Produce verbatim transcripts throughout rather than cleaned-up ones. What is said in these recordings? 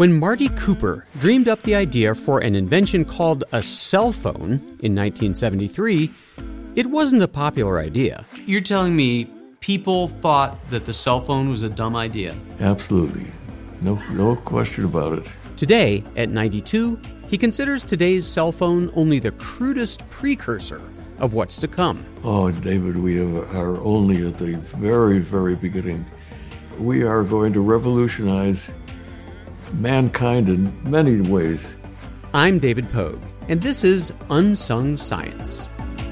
When Marty Cooper dreamed up the idea for an invention called a cell phone in nineteen seventy-three, it wasn't a popular idea. You're telling me people thought that the cell phone was a dumb idea? Absolutely. No, no question about it. Today, at ninety-two, he considers today's cell phone only the crudest precursor of what's to come. Oh, David, we have, are only at the very, very beginning. We are going to revolutionize mankind in many ways. I'm David Pogue, and this is Unsung Science.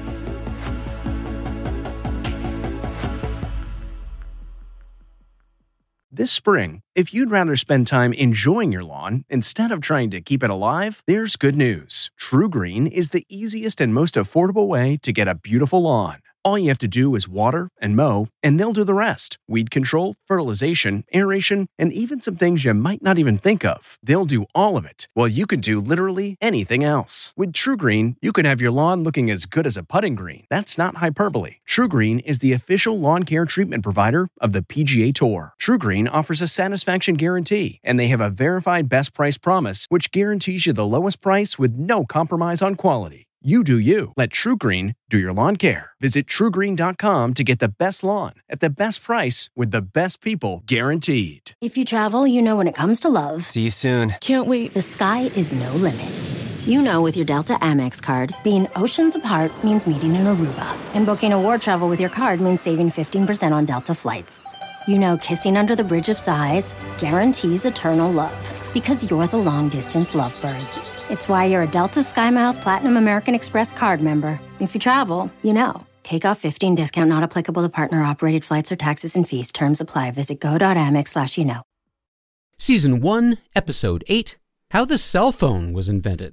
This spring, if you'd rather spend time enjoying your lawn instead of trying to keep it alive, there's good news. TruGreen is the easiest and most affordable way to get a beautiful lawn. All you have to do is water and mow, and they'll do the rest. Weed control, fertilization, aeration, and even some things you might not even think of. They'll do all of it, while you can do literally anything else. With TruGreen, you can have your lawn looking as good as a putting green. That's not hyperbole. TruGreen is the official lawn care treatment provider of the P G A Tour. TruGreen offers a satisfaction guarantee, and they have a verified best price promise, which guarantees you the lowest price with no compromise on quality. You do you. Let TruGreen do your lawn care. Visit True Green dot com to get the best lawn at the best price with the best people guaranteed. If you travel, you know when it comes to love. See you soon. Can't wait. The sky is no limit. You know with your Delta Amex card, being oceans apart means meeting in Aruba. And booking a war travel with your card means saving fifteen percent on Delta flights. You know kissing under the bridge of sighs guarantees eternal love. Because you're the long-distance lovebirds. It's why you're a Delta SkyMiles Platinum American Express card member. If you travel, you know. Take off fifteen discount not applicable to partner-operated flights or taxes and fees. Terms apply. Visit go.amex slash you know. Season one, Episode eight, How the Cell Phone Was Invented.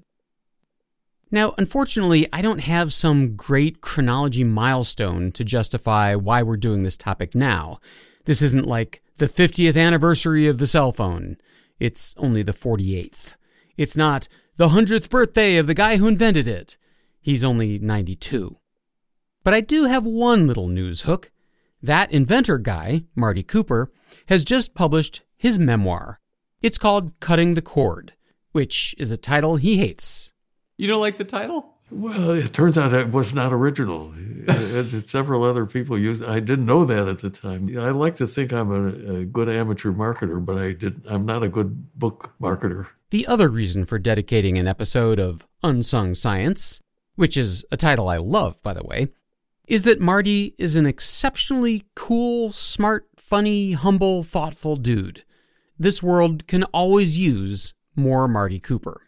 Now, unfortunately, I don't have some great chronology milestone to justify why we're doing this topic now. This isn't like the fiftieth anniversary of the cell phone. It's only the forty-eighth. It's not the hundredth birthday of the guy who invented it. He's only ninety-two. But I do have one little news hook. That inventor guy, Marty Cooper, has just published his memoir. It's called Cutting the Cord, which is a title he hates. You don't like the title? Well, it turns out it was not original. Several other people used it. I didn't know that at the time. I like to think I'm a, a good amateur marketer, but I did, I'm not a good book marketer. The other reason for dedicating an episode of Unsung Science, which is a title I love, by the way, is that Marty is an exceptionally cool, smart, funny, humble, thoughtful dude. This world can always use more Marty Cooper.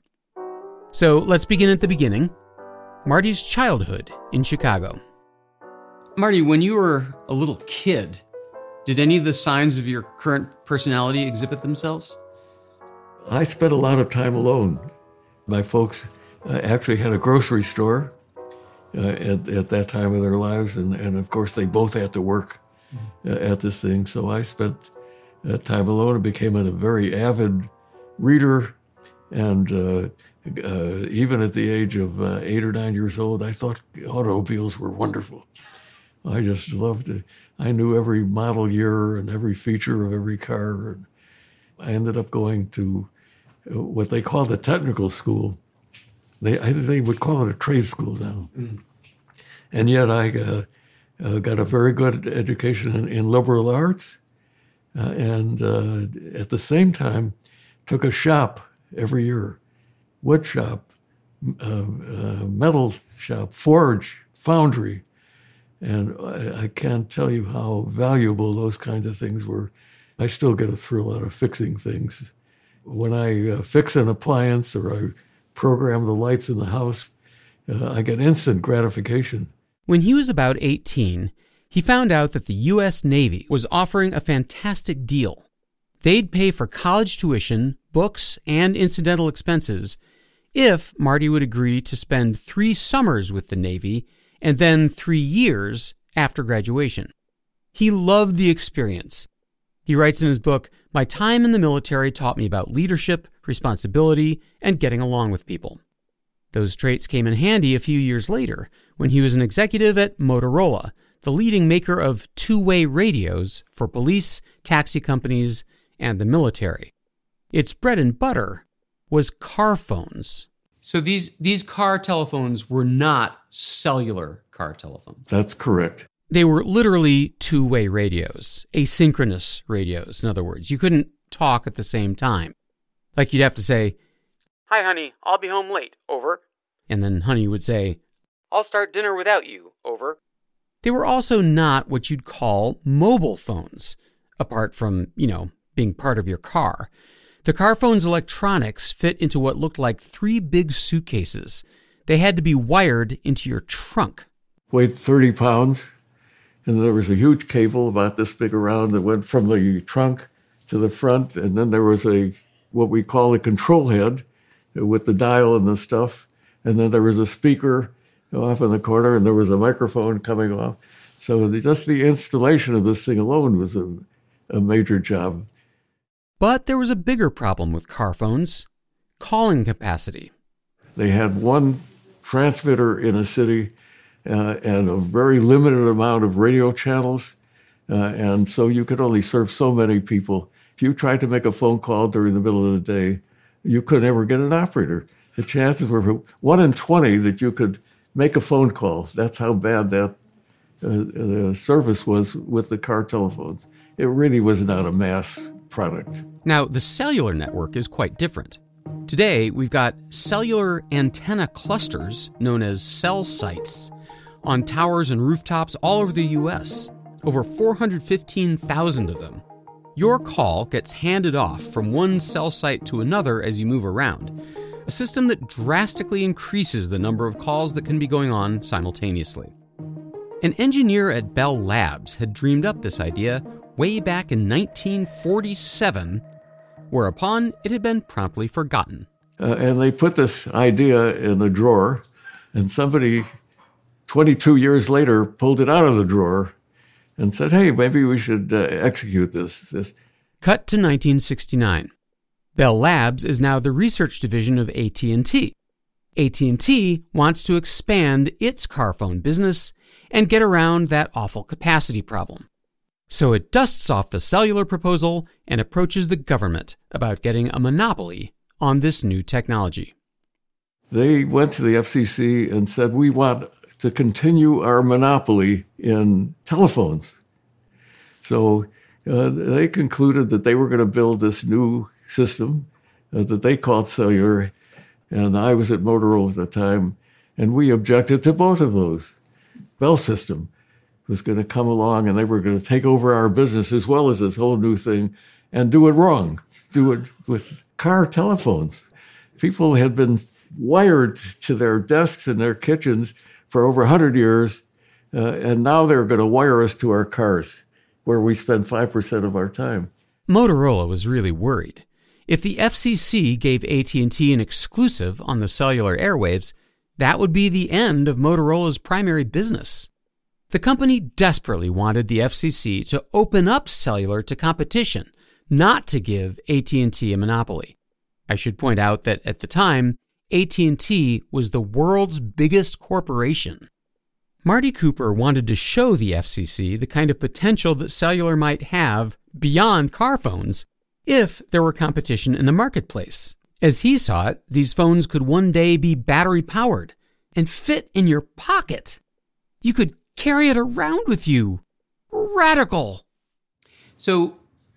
So let's begin at the beginning. Marty's childhood in Chicago. Marty, when you were a little kid, did any of the signs of your current personality exhibit themselves? I spent a lot of time alone. My folks uh, actually had a grocery store uh, at, at that time of their lives, and, and of course they both had to work uh, at this thing, so I spent uh, time alone and became a very avid reader, and uh, Uh, even at the age of uh, eight or nine years old, I thought automobiles were wonderful. I just loved it. I knew every model year and every feature of every car. And I ended up going to what they called a technical school. They I, they would call it a trade school now. Mm. And yet I uh, uh, got a very good education in, in liberal arts, uh, and uh, at the same time took a shop every year. Wood shop, uh, uh, metal shop, forge, foundry. And I, I can't tell you how valuable those kinds of things were. I still get a thrill out of fixing things. When I uh, fix an appliance or I program the lights in the house, uh, I get instant gratification. When he was about eighteen, he found out that the U S Navy was offering a fantastic deal. They'd pay for college tuition, books, and incidental expenses if Marty would agree to spend three summers with the Navy and then three years after graduation. He loved the experience. He writes in his book, "My time in the military taught me about leadership, responsibility, and getting along with people." Those traits came in handy a few years later when he was an executive at Motorola, the leading maker of two-way radios for police, taxi companies, and the military. Its bread and butter was car phones. So these, these car telephones were not cellular car telephones. That's correct. They were literally two-way radios, asynchronous radios, in other words. You couldn't talk at the same time. Like you'd have to say, "Hi, honey, I'll be home late, over." And then honey would say, "I'll start dinner without you, over." They were also not what you'd call mobile phones, apart from, you know, being part of your car. The car phone's electronics fit into what looked like three big suitcases. They had to be wired into your trunk. Weighed thirty pounds, and there was a huge cable about this big around that went from the trunk to the front, and then there was a what we call a control head with the dial and the stuff, and then there was a speaker off in the corner, and there was a microphone coming off. So the, just the installation of this thing alone was a, a major job. But there was a bigger problem with car phones: calling capacity. They had one transmitter in a city uh, and a very limited amount of radio channels, uh, and so you could only serve so many people. If you tried to make a phone call during the middle of the day, you could never get an operator. The chances were one in twenty that you could make a phone call. That's how bad that uh, the service was with the car telephones. It really was not a mass product. Now, the cellular network is quite different. Today, we've got cellular antenna clusters known as cell sites on towers and rooftops all over the U S, over four hundred fifteen thousand of them. Your call gets handed off from one cell site to another as you move around, a system that drastically increases the number of calls that can be going on simultaneously. An engineer at Bell Labs had dreamed up this idea way back in nineteen forty-seven, whereupon it had been promptly forgotten. Uh, and they put this idea in the drawer, and somebody twenty-two years later pulled it out of the drawer and said, "Hey, maybe we should uh, execute this. this." Cut to nineteen sixty-nine. Bell Labs is now the research division of A T and T. A T and T wants to expand its car phone business and get around that awful capacity problem. So it dusts off the cellular proposal and approaches the government about getting a monopoly on this new technology. They went to the F C C and said, "We want to continue our monopoly in telephones." So uh, they concluded that they were going to build this new system uh, that they called cellular, and I was at Motorola at the time, and we objected to both of those. Bell System was going to come along, and they were going to take over our business as well as this whole new thing and do it wrong, do it with car telephones. People had been wired to their desks in their kitchens for over one hundred years, uh, and now they're going to wire us to our cars, where we spend five percent of our time. Motorola was really worried. If the F C C gave A T and T an exclusive on the cellular airwaves, that would be the end of Motorola's primary business. The company desperately wanted the F C C to open up cellular to competition, not to give A T and T a monopoly. I should point out that at the time, A T and T was the world's biggest corporation. Marty Cooper wanted to show the F C C the kind of potential that cellular might have beyond car phones if there were competition in the marketplace. As he saw it, these phones could one day be battery-powered and fit in your pocket. You could carry it around with you. Radical! So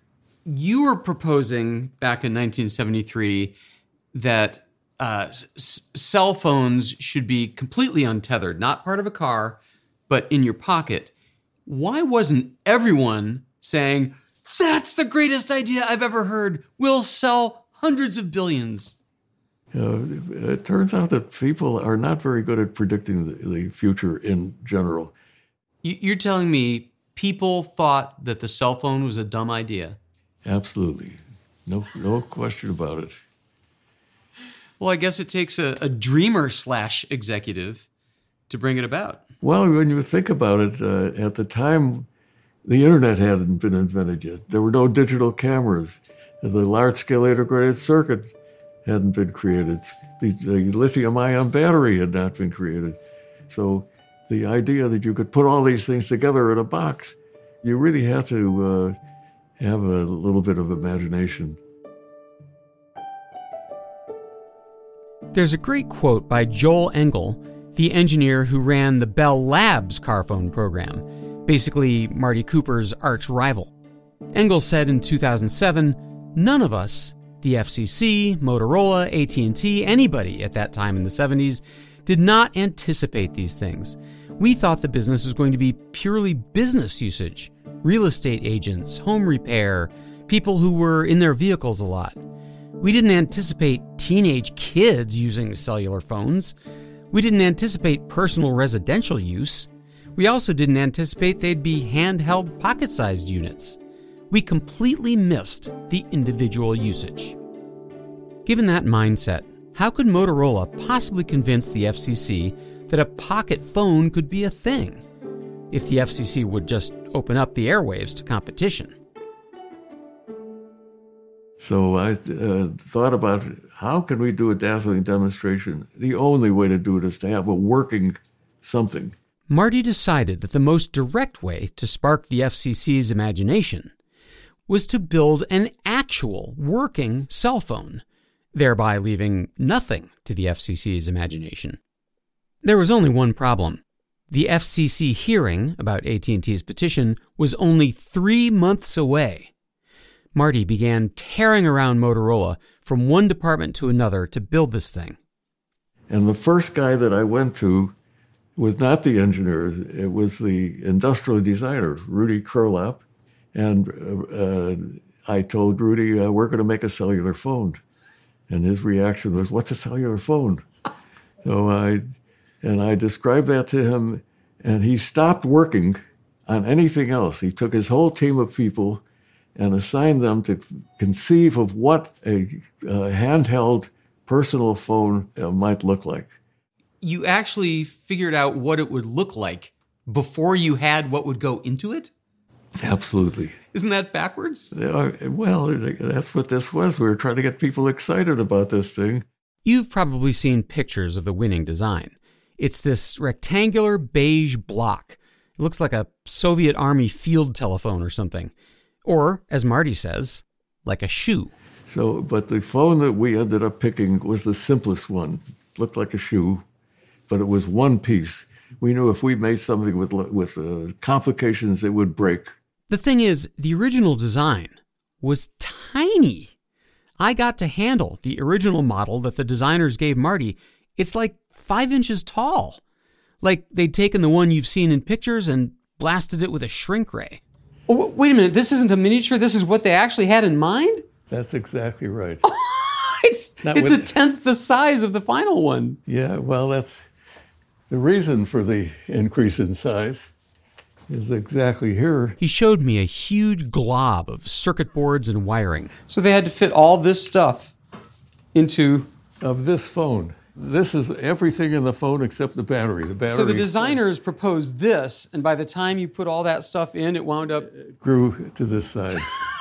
you were proposing back in nineteen seventy-three that uh, s- cell phones should be completely untethered, not part of a car, but in your pocket. Why wasn't everyone saying, "That's the greatest idea I've ever heard. We'll sell hundreds of billions"? Uh, it turns out that people are not very good at predicting the, the future in general. You're telling me people thought that the cell phone was a dumb idea? Absolutely. No, no question about it. Well, I guess it takes a, a dreamer slash executive to bring it about. Well, when you think about it, uh, at the time, the internet hadn't been invented yet. There were no digital cameras. The large-scale integrated circuit hadn't been created. The, the lithium-ion battery had not been created. So the idea that you could put all these things together in a box, you really have to uh, have a little bit of imagination. There's a great quote by Joel Engel, the engineer who ran the Bell Labs car phone program, basically Marty Cooper's arch rival. Engel said in two thousand seven, "None of us, the F C C, Motorola, A T and T, anybody at that time in the seventies, did not anticipate these things. We thought the business was going to be purely business usage, real estate agents, home repair, people who were in their vehicles a lot. We didn't anticipate teenage kids using cellular phones. We didn't anticipate personal residential use. We also didn't anticipate they'd be handheld pocket-sized units. We completely missed the individual usage." Given that mindset, how could Motorola possibly convince the F C C that a pocket phone could be a thing, if the F C C would just open up the airwaves to competition? So I uh, thought about how can we do a dazzling demonstration? The only way to do it is to have a working something. Marty decided that the most direct way to spark the F C C's imagination was to build an actual working cell phone, thereby leaving nothing to the F C C's imagination. There was only one problem. The F C C hearing about A T and T's petition was only three months away. Marty began tearing around Motorola from one department to another to build this thing. And the first guy that I went to was not the engineer. It was the industrial designer, Rudy Kurlap. And uh, I told Rudy, uh, we're going to make a cellular phone. And his reaction was, "What's a cellular phone?" So I, and I described that to him, and he stopped working on anything else. He took his whole team of people and assigned them to conceive of what a, a handheld personal phone uh, might look like. You actually figured out what it would look like before you had what would go into it? Absolutely. Isn't that backwards? Uh, well, that's what this was. We were trying to get people excited about this thing. You've probably seen pictures of the winning design. It's this rectangular beige block. It looks like a Soviet Army field telephone or something. Or, as Marty says, like a shoe. So, but the phone that we ended up picking was the simplest one. Looked like a shoe, but it was one piece. We knew if we made something with with uh, complications, it would break. The thing is, the original design was tiny. I got to handle the original model that the designers gave Marty. It's like five inches tall. Like they'd taken the one you've seen in pictures and blasted it with a shrink ray. Oh, wait a minute, this isn't a miniature? This is what they actually had in mind? That's exactly right. it's it's with, a tenth the size of the final one. Yeah, well, that's the reason for the increase in size is exactly here. He showed me a huge glob of circuit boards and wiring. So they had to fit all this stuff into... Of this phone. This is everything in the phone except the battery. The battery. So the designers proposed this, and by the time you put all that stuff in, it wound up... It grew to this size.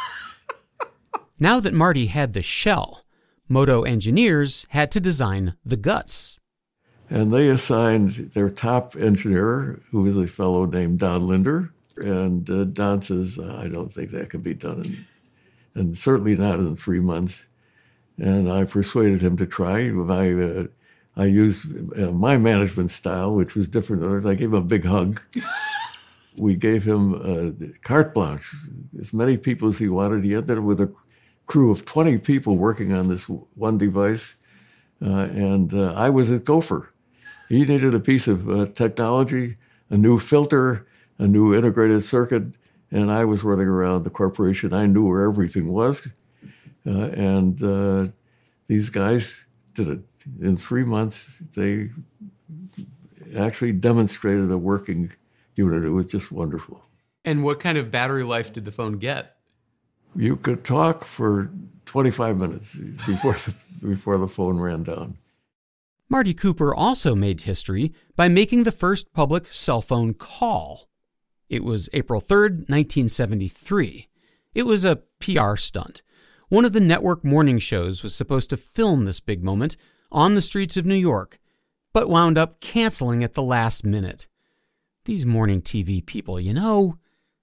Now that Marty had the shell, Moto engineers had to design the guts. And they assigned their top engineer, who was a fellow named Don Linder. And uh, Don says, I don't think that can be done, in, and certainly not in three months. And I persuaded him to try. I, uh, I used uh, my management style, which was different than others. I gave him a big hug. We gave him uh, carte blanche, as many people as he wanted. He ended up with a crew of twenty people working on this one device. Uh, and uh, I was at Gopher. He needed a piece of uh, technology, a new filter, a new integrated circuit, and I was running around the corporation. I knew where everything was. Uh, and uh, these guys did it. In three months, they actually demonstrated a working unit. It was just wonderful. And what kind of battery life did the phone get? You could talk for twenty-five minutes before the, before the phone ran down. Marty Cooper also made history by making the first public cell phone call. It was April third, nineteen seventy-three. It was a P R stunt. One of the network morning shows was supposed to film this big moment on the streets of New York, but wound up canceling at the last minute. These morning T V people, you know,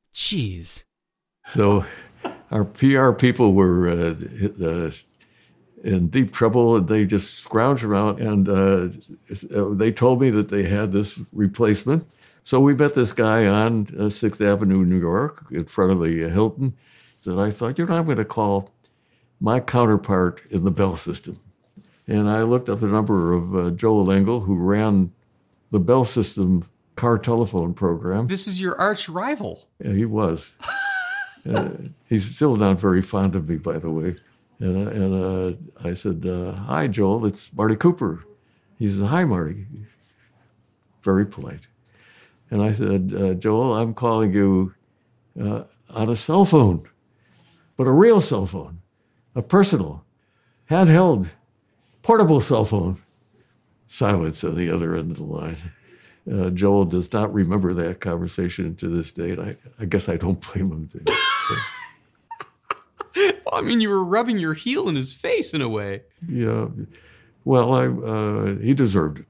geez. So our P R people were uh, uh, in deep trouble, and they just scrounged around, and uh, they told me that they had this replacement. So we met this guy on uh, sixth Avenue, New York, in front of the uh, Hilton, that I thought, you know, I'm going to call my counterpart in the Bell system. And I looked up the number of uh, Joel Engel, who ran the Bell System car telephone program. This is your arch rival. Yeah, he was. uh, he's still not very fond of me, by the way. And, uh, and uh, I said, uh, hi, Joel, it's Marty Cooper. He said, hi, Marty. Very polite. And I said, uh, Joel, I'm calling you uh, on a cell phone, but a real cell phone, a personal, handheld, portable cell phone. Silence on the other end of the line. Uh, Joel does not remember that conversation to this date. I, I guess I don't blame him. To, Well, I mean, you were rubbing your heel in his face in a way. Yeah. Well, I, uh, he deserved it.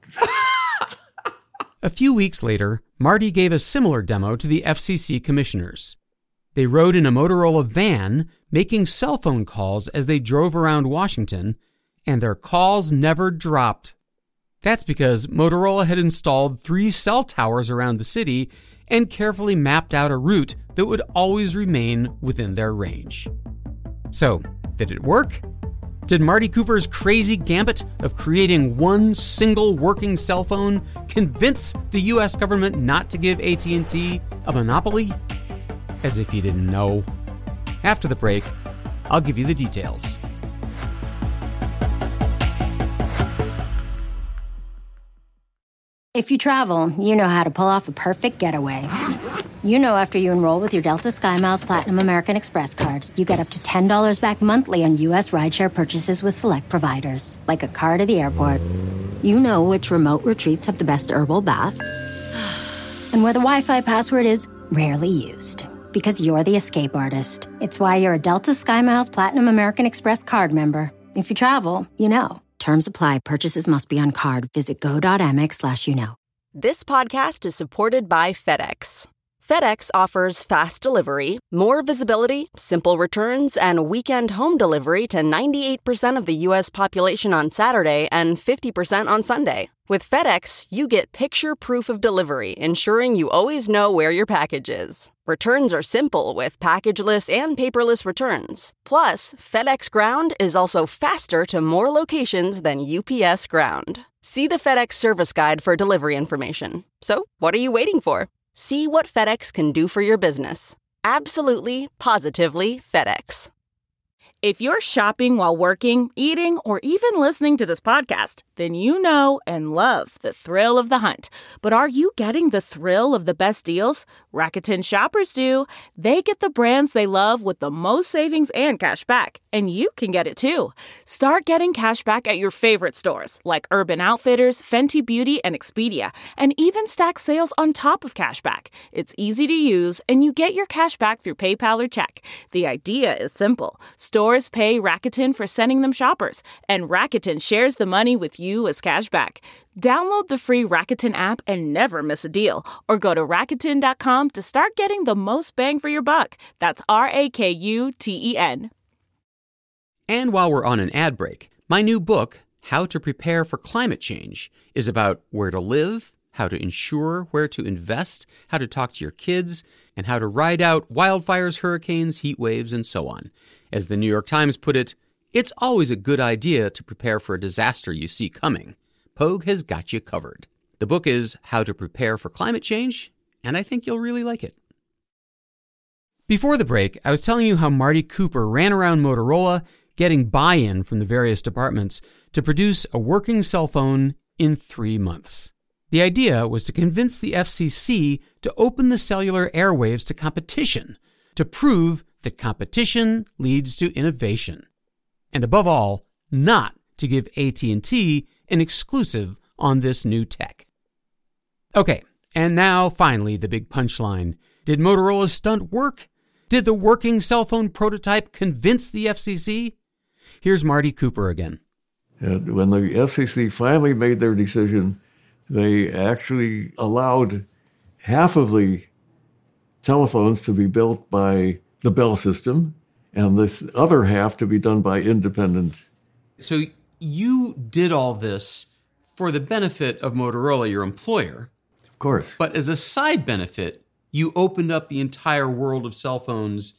A few weeks later, Marty gave a similar demo to the F C C commissioners. They rode in a Motorola van, making cell phone calls as they drove around Washington, and their calls never dropped. That's because Motorola had installed three cell towers around the city and carefully mapped out a route that would always remain within their range. So, did it work? Did Marty Cooper's crazy gambit of creating one single working cell phone convince the U S government not to give A T and T a monopoly? As if you didn't know. After the break, I'll give you the details. If you travel, you know how to pull off a perfect getaway. You know after you enroll with your Delta SkyMiles Platinum American Express card, you get up to ten dollars back monthly on U S rideshare purchases with select providers, like a car to the airport. You know which remote retreats have the best herbal baths, and where the Wi-Fi password is rarely used. Because you're the escape artist. It's why you're a Delta SkyMiles Platinum American Express card member. If you travel, you know. Terms apply. Purchases must be on card. Visit go.amex slash you know. This podcast is supported by FedEx. FedEx offers fast delivery, more visibility, simple returns, and weekend home delivery to ninety-eight percent of the U S population on Saturday and fifty percent on Sunday. With FedEx, you get picture proof of delivery, ensuring you always know where your package is. Returns are simple with packageless and paperless returns. Plus, FedEx Ground is also faster to more locations than U P S Ground. See the FedEx service guide for delivery information. So, what are you waiting for? See what FedEx can do for your business. Absolutely, positively FedEx. If you're shopping while working, eating, or even listening to this podcast, then you know and love the thrill of the hunt. But are you getting the thrill of the best deals? Rakuten shoppers do. They get the brands they love with the most savings and cash back. And you can get it too. Start getting cash back at your favorite stores like Urban Outfitters, Fenty Beauty, and Expedia. And even stack sales on top of cash back. It's easy to use, and you get your cash back through PayPal or check. The idea is simple. Stores pay Rakuten for sending them shoppers, and Rakuten shares the money with you as cash back. Download the free Rakuten app and never miss a deal, or go to Rakuten dot com to start getting the most bang for your buck. That's R A K U T E N. And while we're on an ad break, my new book, How to Prepare for Climate Change, is about where to live, how to insure, where to invest, how to talk to your kids, and how to ride out wildfires, hurricanes, heat waves, and so on. As the New York Times put it, it's always a good idea to prepare for a disaster you see coming. Pogue has got you covered. The book is How to Prepare for Climate Change, and I think you'll really like it. Before the break, I was telling you how Marty Cooper ran around Motorola getting buy-in from the various departments to produce a working cell phone in three months. The idea was to convince the F C C to open the cellular airwaves to competition, to prove that competition leads to innovation. And above all, not to give A T and T an exclusive on this new tech. Okay, and now finally the big punchline. Did Motorola's stunt work? Did the working cell phone prototype convince the F C C? Here's Marty Cooper again. And when the F C C finally made their decision, they actually allowed half of the telephones to be built by the Bell system and this other half to be done by independent So you did all this for the benefit of Motorola, your employer. Of course. But as a side benefit, you opened up the entire world of cell phones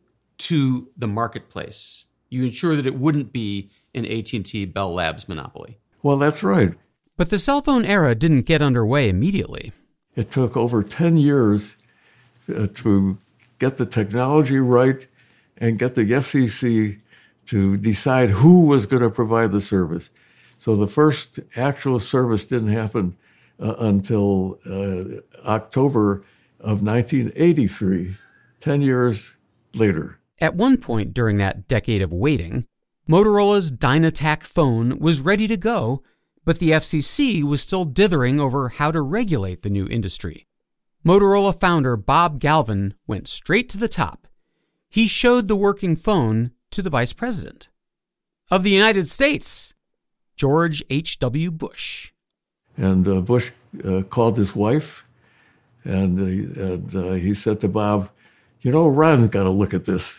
to the marketplace. You ensured that it wouldn't be an A T and T Bell Labs monopoly. Well, that's right. But the cell phone era didn't get underway immediately. It took over ten years uh, to get the technology right and get the F C C to decide who was going to provide the service. So the first actual service didn't happen uh, until uh, October of nineteen eighty-three, ten years later. At one point during that decade of waiting, Motorola's Dynatac phone was ready to go, but the F C C was still dithering over how to regulate the new industry. Motorola founder Bob Galvin went straight to the top. He showed the working phone to the Vice President of the United States, George H W. Bush. And uh, Bush uh, called his wife, and, uh, and uh, he said to Bob, you know, Ron's got to look at this.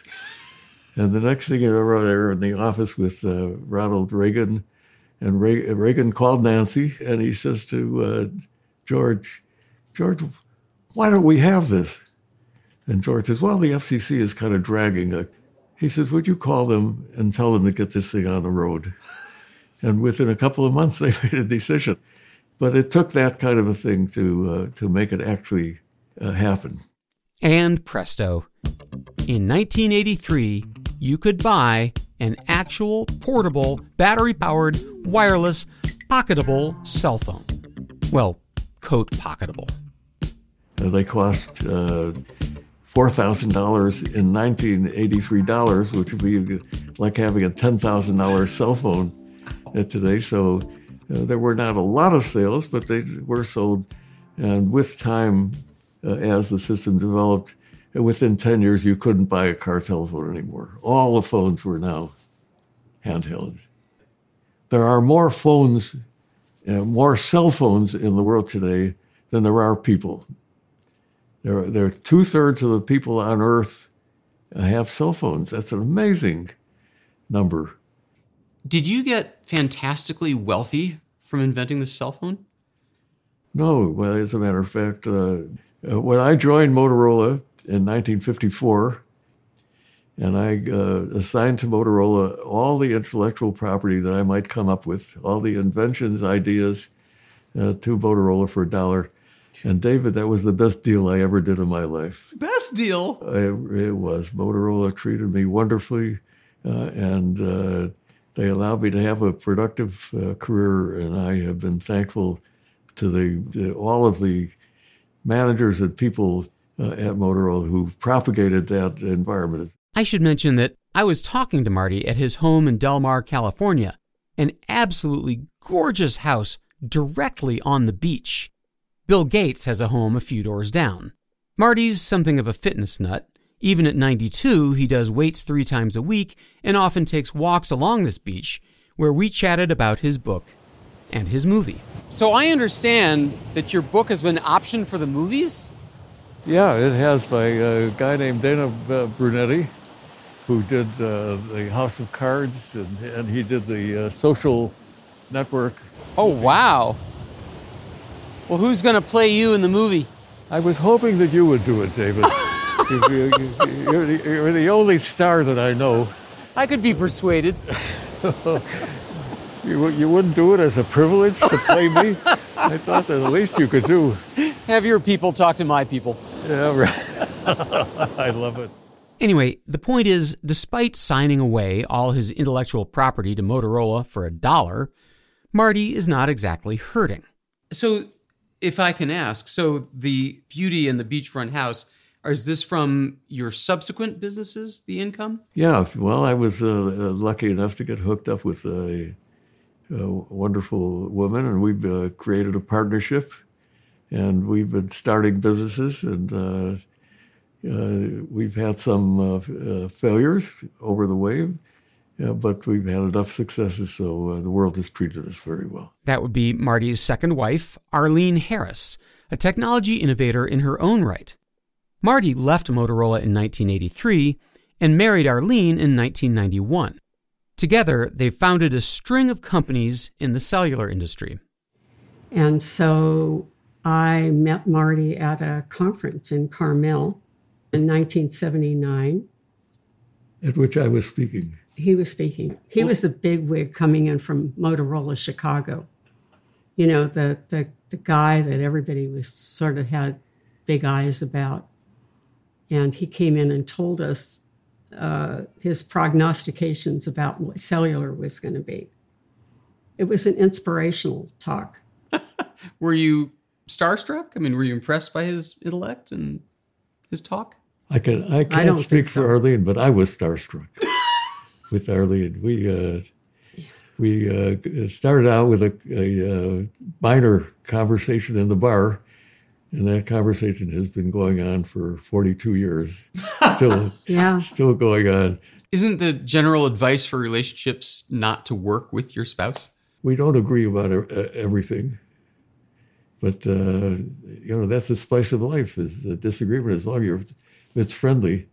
And the next thing you know, they're in the office with uh, Ronald Reagan, and Re- Reagan called Nancy, and he says to uh, George, George, why don't we have this? And George says, well, the F C C is kind of dragging. A, he says, would you call them and tell them to get this thing on the road? And within a couple of months, they made a decision. But it took that kind of a thing to uh, to make it actually uh, happen. And presto, in nineteen eighty-three, you could buy an actual portable, battery-powered, wireless, pocketable cell phone. Well, coat pocketable. Uh, they cost uh, four thousand dollars in nineteen eighty-three dollars, which would be like having a ten thousand dollars cell phone uh, today. So uh, there were not a lot of sales, but they were sold. And with time, uh, as the system developed, uh, within ten years, you couldn't buy a car telephone anymore. All the phones were now handheld. There are more phones, uh, more cell phones in the world today than there are people. There are, there are two-thirds of the people on Earth have cell phones. That's an amazing number. Did you get fantastically wealthy from inventing the cell phone? No. Well, as a matter of fact, uh, uh, when I joined Motorola in nineteen fifty-four, and I uh, assigned to Motorola all the intellectual property that I might come up with, all the inventions, ideas, uh, to Motorola for a dollar. And David, that was the best deal I ever did in my life. Best deal? I, it was. Motorola treated me wonderfully, uh, and uh, they allowed me to have a productive uh, career, and I have been thankful to the, the all of the managers and people uh, at Motorola who propagated that environment. I should mention that I was talking to Marty at his home in Del Mar, California, an absolutely gorgeous house directly on the beach. Bill Gates has a home a few doors down. Marty's something of a fitness nut. Even at ninety-two, he does weights three times a week and often takes walks along this beach, where we chatted about his book and his movie. So I understand that your book has been optioned for the movies? Yeah, it has, by a guy named Dana Brunetti, who did uh, the House of Cards, and, and he did the uh, Social Network. Oh, wow. Well, who's going to play you in the movie? I was hoping that you would do it, David. you, you, you're, the, you're the only star that I know. I could be persuaded. you, you wouldn't do it as a privilege to play me? I thought that the least you could do. Have your people talk to my people. Yeah, right. I love it. Anyway, the point is, despite signing away all his intellectual property to Motorola for a dollar, Marty is not exactly hurting. So, if I can ask, so the beauty and the beachfront house, is this from your subsequent businesses, the income? Yeah, well, I was uh, lucky enough to get hooked up with a, a wonderful woman, and we've uh, created a partnership, and we've been starting businesses, and uh, uh, we've had some uh, uh, failures over the way, yeah, but we've had enough successes, so uh, the world has treated us very well. That would be Marty's second wife, Arlene Harris, a technology innovator in her own right. Marty left Motorola in nineteen eighty-three and married Arlene in nineteen ninety-one. Together, they founded a string of companies in the cellular industry. And so I met Marty at a conference in Carmel in nineteen seventy-nine. At which I was speaking. He was speaking. He was a bigwig coming in from Motorola Chicago. You know, the, the, the guy that everybody was sort of had big eyes about. And he came in and told us uh, his prognostications about what cellular was going to be. It was an inspirational talk. Were you starstruck? I mean, were you impressed by his intellect and his talk? I can I can't I don't speak think so. for Arlene, but I was starstruck with Arlene. We uh, we uh, started out with a, a, a minor conversation in the bar, and that conversation has been going on for forty-two years. Still, Yeah. still going on. Isn't the general advice for relationships not to work with your spouse? We don't agree about uh, everything, but uh, you know that's the spice of life: is a disagreement. As long as you're, it's friendly.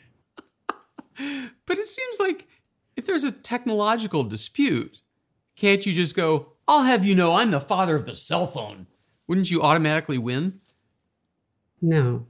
But it seems like if there's a technological dispute, can't you just go, I'll have you know I'm the father of the cell phone? Wouldn't you automatically win? No.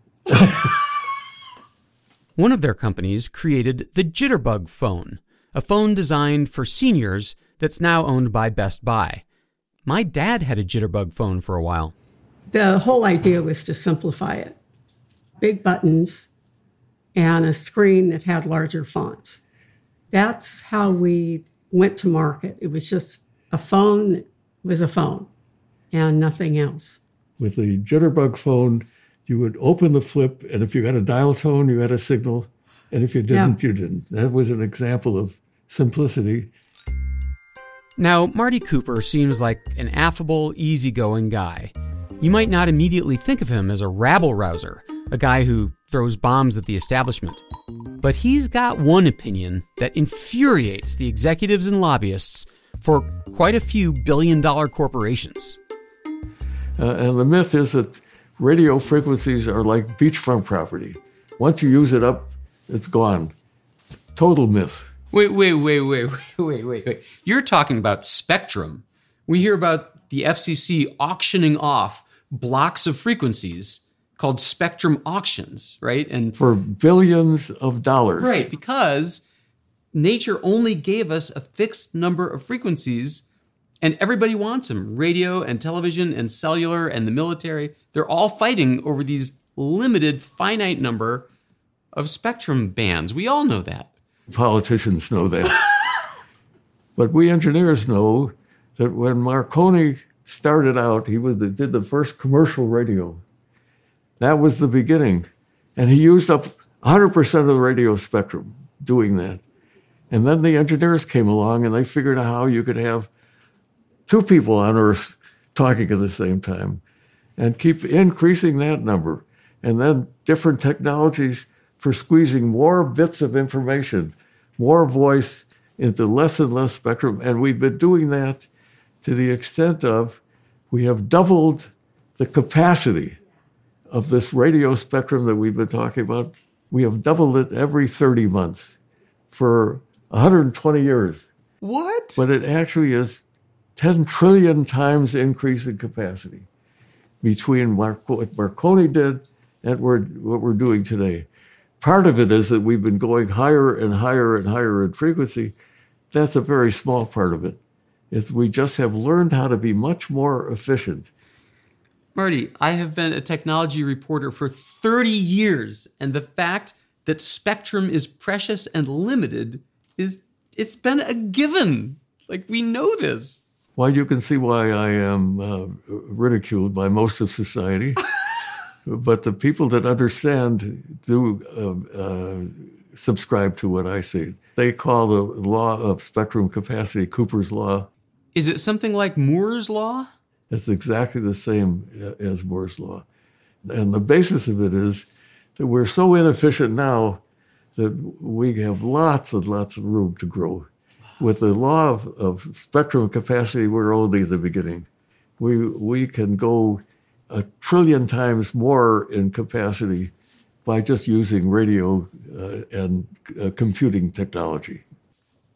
One of their companies created the Jitterbug phone, a phone designed for seniors that's now owned by Best Buy. My dad had a Jitterbug phone for a while. The whole idea was to simplify it. Big buttons and a screen that had larger fonts. That's how we went to market. It was just a phone that was a phone and nothing else. With the Jitterbug phone, you would open the flip, and if you got a dial tone, you had a signal, and if you didn't, Yeah. you didn't. That was an example of simplicity. Now, Marty Cooper seems like an affable, easygoing guy. You might not immediately think of him as a rabble-rouser, a guy who throws bombs at the establishment. But he's got one opinion that infuriates the executives and lobbyists for quite a few billion-dollar corporations. Uh, and the myth is that radio frequencies are like beachfront property. Once you use it up, it's gone. Total myth. Wait, wait, wait, wait, wait, wait, wait, wait. You're talking about spectrum. We hear about the F C C auctioning off blocks of frequencies called spectrum auctions, right? And For billions of dollars. right, because nature only gave us a fixed number of frequencies and everybody wants them. Radio and television and cellular and the military, they're all fighting over these limited, finite number of spectrum bands. We all know that. Politicians know that. But we engineers know that when Marconi started out, he was the, did the first commercial radio. That was the beginning. And he used up one hundred percent of the radio spectrum doing that. And then the engineers came along and they figured out how you could have two people on Earth talking at the same time and keep increasing that number. And then different technologies for squeezing more bits of information, more voice into less and less spectrum. And we've been doing that to the extent of we have doubled the capacity of this radio spectrum that we've been talking about. We have doubled it every thirty months for one hundred twenty years. What? But it actually is ten trillion times increase in capacity between Marco- what Marconi did and we're, what we're doing today. Part of it is that we've been going higher and higher and higher in frequency. That's a very small part of it. It's, we just have learned how to be much more efficient. Marty, I have been a technology reporter for thirty years, and the fact that spectrum is precious and limited is, it's been a given. Like, we know this. Well, you can see why I am uh, ridiculed by most of society. But the people that understand do uh, uh, subscribe to what I say. They call the law of spectrum capacity Cooper's law. Is it something like Moore's law? It's exactly the same as Moore's law. And the basis of it is that we're so inefficient now that we have lots and lots of room to grow. With the law of, of spectrum capacity, we're only at the beginning. We, we can go a trillion times more in capacity by just using radio uh, and uh, computing technology.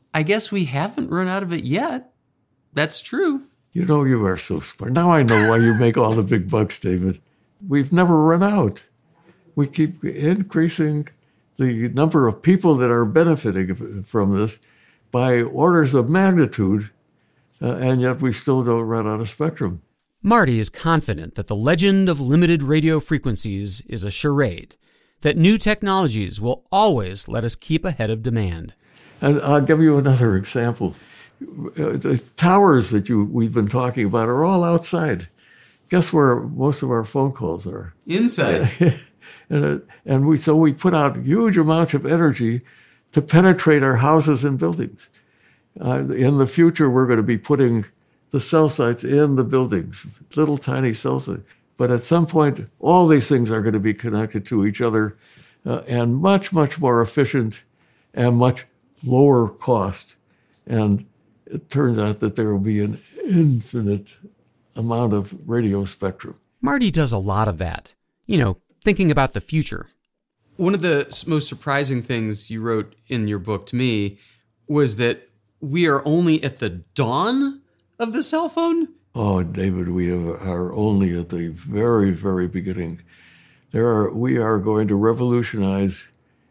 I guess we haven't run out of it yet. That's true. You know, you are so smart. Now I know why you make all the big bucks, David. We've never run out. We keep increasing the number of people that are benefiting from this by orders of magnitude, uh, and yet we still don't run out of spectrum. Marty is confident that the legend of limited radio frequencies is a charade, that new technologies will always let us keep ahead of demand. And I'll give you another example. Uh, the towers that you we've been talking about are all outside. Guess where most of our phone calls are? Inside. and, uh, and we so we put out huge amounts of energy to penetrate our houses and buildings. Uh, in the future, we're going to be putting the cell sites in the buildings, little tiny cell sites. But at some point, all these things are going to be connected to each other uh, and much, much more efficient and much lower cost. And it turns out that there will be an infinite amount of radio spectrum. Marty does a lot of that, you know, thinking about the future. One of the most surprising things you wrote in your book to me was that we are only at the dawn of the cell phone. Oh, David, we have, are only at the very, very beginning. There are, we are going to revolutionize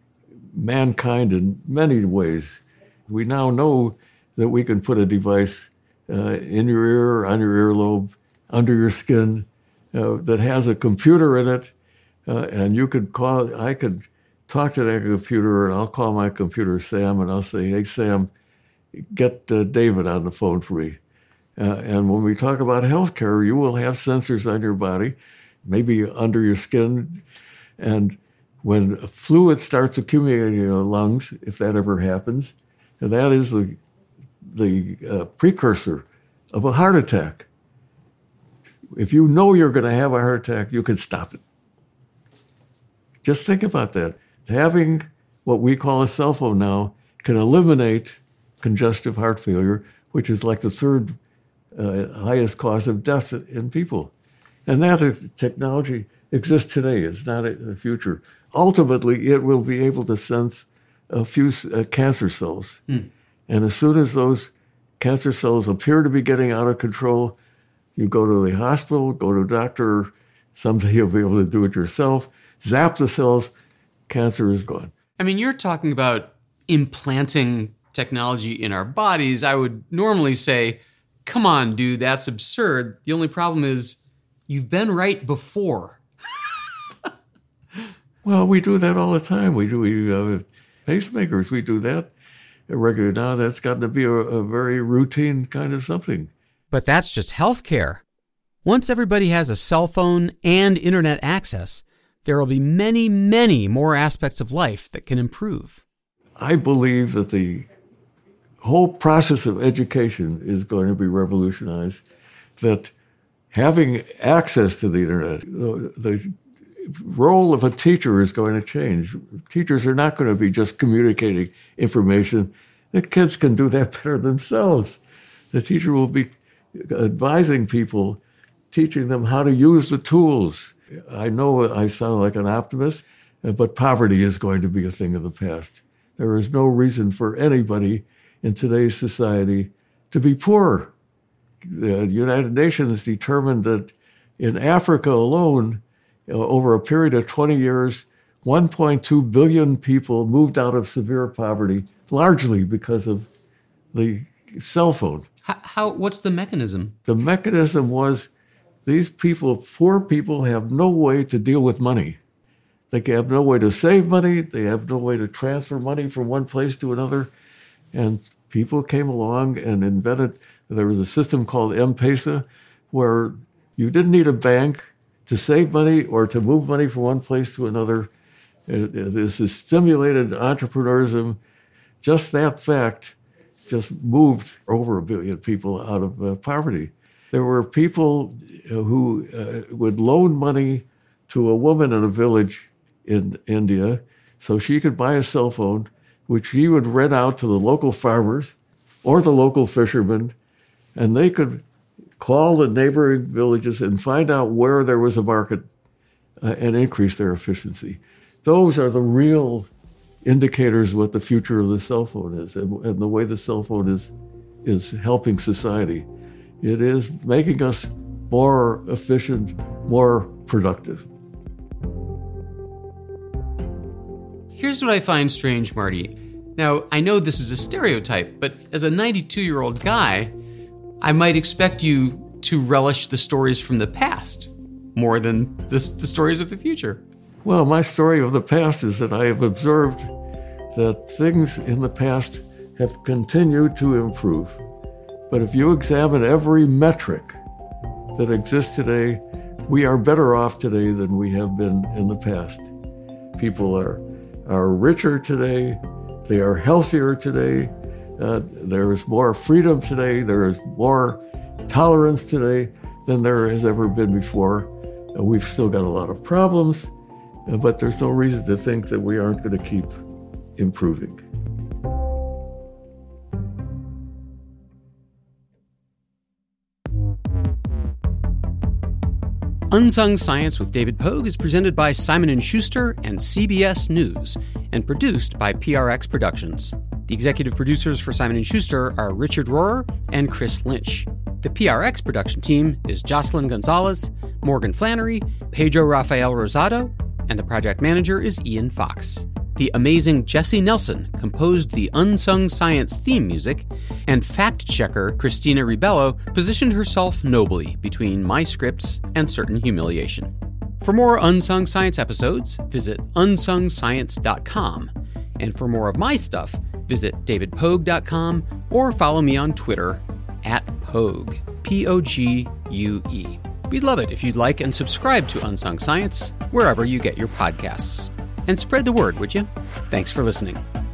mankind in many ways. We now know that we can put a device uh, in your ear, on your earlobe, under your skin, uh, that has a computer in it, uh, and you could call, I could talk to that computer, and I'll call my computer Sam, and I'll say, hey, Sam, get uh, David on the phone for me. Uh, and when we talk about healthcare, you will have sensors on your body, maybe under your skin. And when fluid starts accumulating in your lungs, if that ever happens, and that is the, the uh, precursor of a heart attack. If you know you're going to have a heart attack, you can stop it. Just think about that. Having what we call a cell phone now can eliminate congestive heart failure, which is like the third uh, highest cause of death in people. And that technology exists today. It's not in the future. Ultimately, it will be able to sense a few uh, cancer cells. Hmm. And as soon as those cancer cells appear to be getting out of control, you go to the hospital, go to a doctor, someday you'll be able to do it yourself, zap the cells, cancer is gone. I mean, you're talking about implanting technology in our bodies. I would normally say, come on, dude, that's absurd. The only problem is you've been right before. Well, we do that all the time. We do we, uh, pacemakers, we do that regularly. Now that's gotten to be a, a very routine kind of something. But that's just healthcare. Once everybody has a cell phone and internet access, there will be many, many more aspects of life that can improve. I believe that the whole process of education is going to be revolutionized, that having access to the internet, the, the role of a teacher is going to change. Teachers are not going to be just communicating information. The kids can do that better themselves. The teacher will be advising people, teaching them how to use the tools. I know I sound like an optimist, but poverty is going to be a thing of the past. There is no reason for anybody in today's society to be poor. The United Nations determined that in Africa alone, uh, over a period of twenty years, one point two billion people moved out of severe poverty, largely because of the cell phone. How, how what's the mechanism? The mechanism was these people, poor people, have no way to deal with money. They have no way to save money. They have no way to transfer money from one place to another. And people came along and invented, there was a system called M-Pesa, where you didn't need a bank to save money or to move money from one place to another. This is stimulated entrepreneurism. Just that fact just moved over a billion people out of uh, poverty. There were people who uh, would loan money to a woman in a village in India so she could buy a cell phone, which he would rent out to the local farmers or the local fishermen, and they could call the neighboring villages and find out where there was a market uh, and increase their efficiency. Those are the real indicators what the future of the cell phone is and, and the way the cell phone is is helping society. It is making us more efficient, more productive. Here's what I find strange, Marty. Now, I know this is a stereotype, but as a ninety-two-year-old guy, I might expect you to relish the stories from the past more than the, the stories of the future. Well, my story of the past is that I have observed that things in the past have continued to improve. But if you examine every metric that exists today, we are better off today than we have been in the past. People are, are richer today. They are healthier today. Uh, there is more freedom today. There is more tolerance today than there has ever been before. Uh, we've still got a lot of problems, uh, but there's no reason to think that we aren't going to keep improving. Unsung Science with David Pogue is presented by Simon and Schuster and C B S News and produced by P R X Productions. The executive producers for Simon and Schuster are Richard Rohrer and Chris Lynch. The P R X production team is Jocelyn Gonzalez, Morgan Flannery, Pedro Rafael Rosado, and the project manager is Ian Fox. The amazing Jesse Nelson composed the Unsung Science theme music, and fact-checker Christina Ribello positioned herself nobly between my scripts and certain humiliation. For more Unsung Science episodes, visit unsung science dot com. And for more of my stuff, visit david pogue dot com or follow me on Twitter at Pogue, P O G U E. We'd love it if you'd like and subscribe to Unsung Science wherever you get your podcasts. And spread the word, would you? Thanks for listening.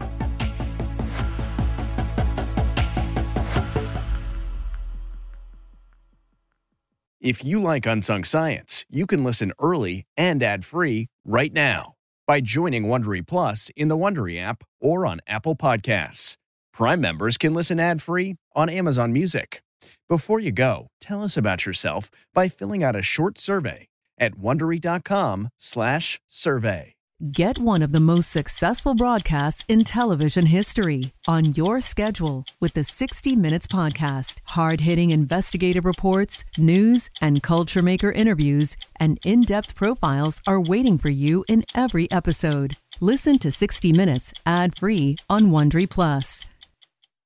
If you like Unsung Science, you can listen early and ad-free right now by joining Wondery Plus in the Wondery app or on Apple Podcasts. Prime members can listen ad-free on Amazon Music. Before you go, tell us about yourself by filling out a short survey at wondery dot com slash survey. Get one of the most successful broadcasts in television history on your schedule with the sixty minutes Podcast. Hard-hitting investigative reports, news, and culture maker interviews, and in-depth profiles are waiting for you in every episode. Listen to sixty minutes ad-free on Wondery Plus.